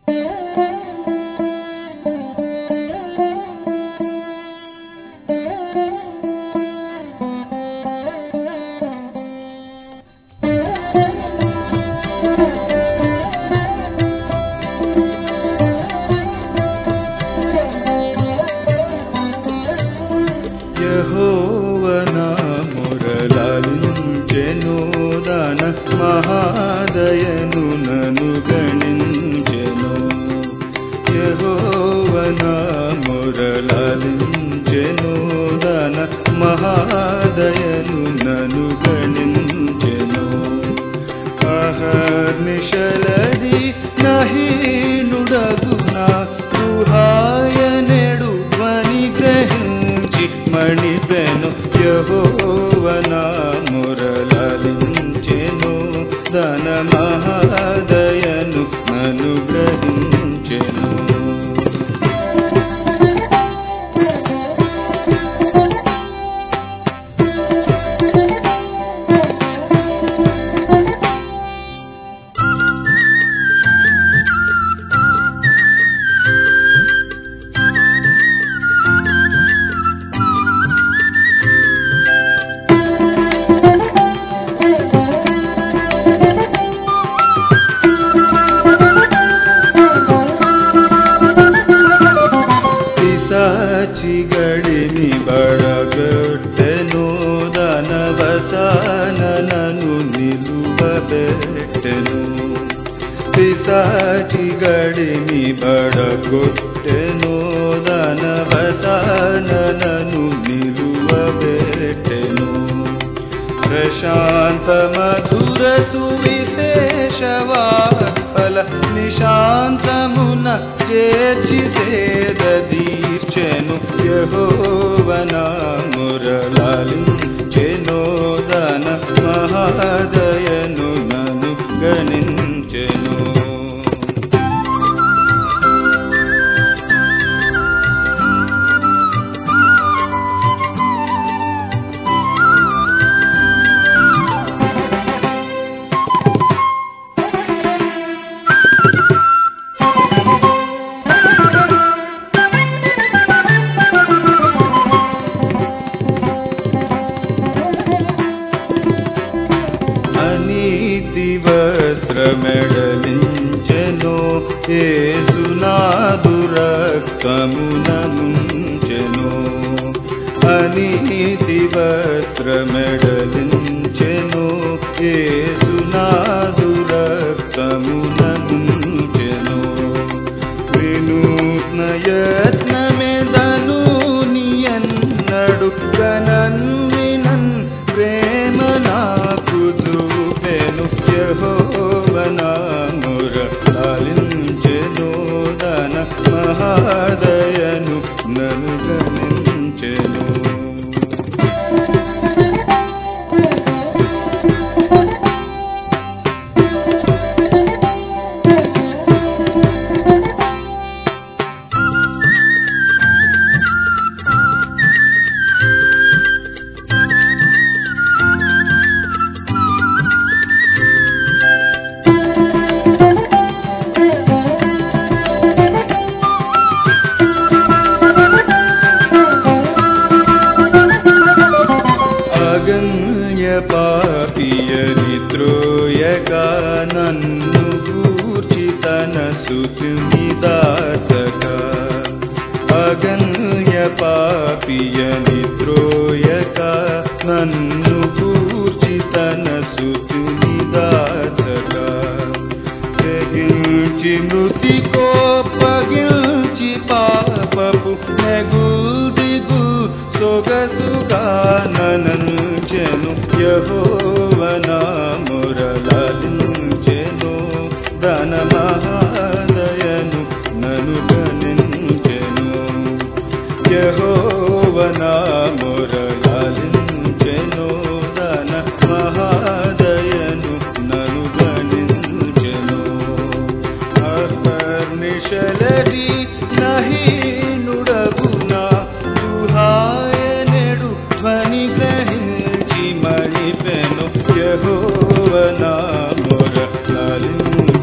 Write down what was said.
యెహోవనా మురళించెను దాన మహాదయను నను గణించెను. యెహోవనా మురళించెను దాన మహాదయను నను గణించెను. అహర్నిశలది నహీనుడగునా గుహాయనెడు ధ్వని గ్రహించి మణిపెను. యెహోవనా మురళించెను దాన మహాదయను నను గ్రహించెను. పిశాచిగడిని బడగొట్టెను దానవసానను నిలువబెట్టెను. పిశాచిగడిని బడగొట్టెను దానవసానను నిలువబెట్టెను. ప్రశాంత మధుర సువిశేషవాత్ఫల నిశాంతమున చేర్చి సేదదీర్చెను. యెహోవనా మురళించెను దాన మహాదయను నను గణించెను. అనీతి వస్త్రమెడలించెను యేసునాదు రక్తముననుంచెను. అనీతి వస్త్రమెడలించెను యేసునాదు రక్తముననుంచెను. వినూత్న యత్నమెదను నియన్నడు గనన్ వినన్ ప్రేమ నాకు చూపెను. యెహోవనా మురళించెను దాన మహాదయను నను గణించెను. పాపియని త్రోయక నన్ను గూర్చి తన స్తుతిని దాచక. అగన్య పాపియని త్రోయక నన్ను గూర్చి తన స్తుతిని దాచక. తెగించి మృతి కోపగిల్చి పాపపు నెగుదిగు సొగసుగా ననంచెను. యెహోవనా మురళించెను దాన మహాదయను నను గణించెను. యెహోవనా మురళించెను దాన మహాదయను నను గణించెను. అహర్నిశలది నహీనుడగునా గుహాయనెడు ధ్వని గ్రహించి మణిపెను. యెహోవనా మురళించెను